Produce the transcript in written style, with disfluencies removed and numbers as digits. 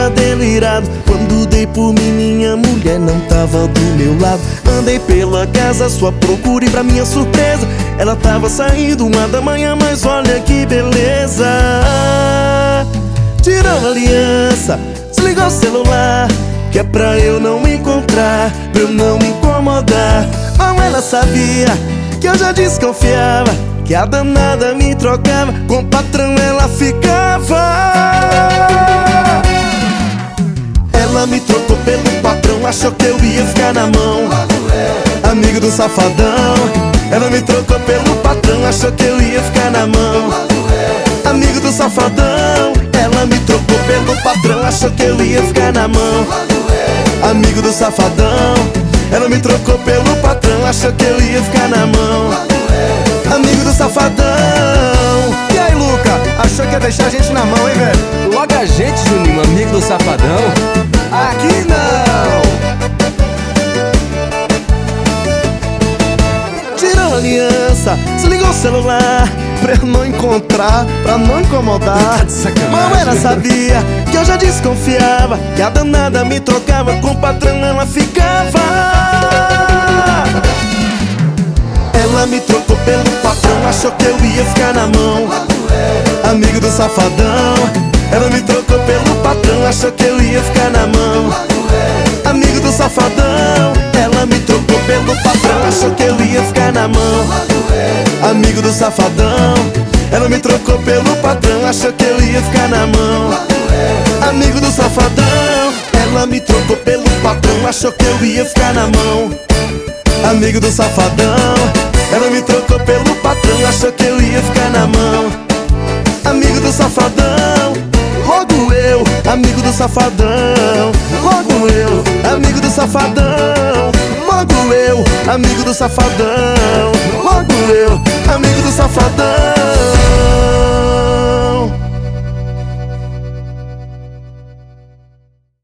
tava delirado. Quando dei por mim, minha mulher não tava do meu lado. Andei pela casa sua procura e pra minha surpresa ela tava saindo 1 da manhã, mas olha que beleza. Tirou a aliança, desligou o celular, que é pra eu não me encontrar, pra eu não me incomodar. Mal ela sabia que eu já desconfiava, que a danada me trocava, com o patrão ela ficava. Ela me trocou pelo patrão, achou que eu ia ficar na mão. Amigo do safadão. Ela me trocou pelo patrão, achou que eu ia ficar na mão. Amigo do safadão. Ela me trocou pelo patrão, achou que eu ia ficar na mão. Amigo do safadão. Ela me trocou pelo patrão, achou que eu ia ficar na mão. Amigo do safadão. E aí, Luca, achou que ia deixar a gente na mão, hein, velho? Logo a gente, Juninho, amigo do safadão. Aqui não! Tirou a aliança, desligou o celular, pra eu não encontrar, pra não incomodar. Tá de sacanagem. Mal ela sabia que eu já desconfiava, que a danada me trocava, com o patrão ela ficava. Ela me trocou pelo patrão, achou que eu ia ficar na mão. Amigo do safadão. Ela me trocou pelo patrão, achou que eu ia ficar na mão. Amigo do safadão. Ela me trocou pelo patrão, achou que eu ia ficar na mão. Amigo do safadão. Ela me trocou pelo patrão, achou que eu ia ficar na mão. Amigo do safadão. Ela me trocou pelo patrão, achou que eu ia ficar na mão. Amigo do safadão. Ela me trocou pelo patrão, achou que eu ia ficar na mão. Amigo do safadão. Logo eu, amigo do safadão. Logo eu, amigo do safadão. Logo eu, amigo do safadão. Logo eu, amigo do safadão.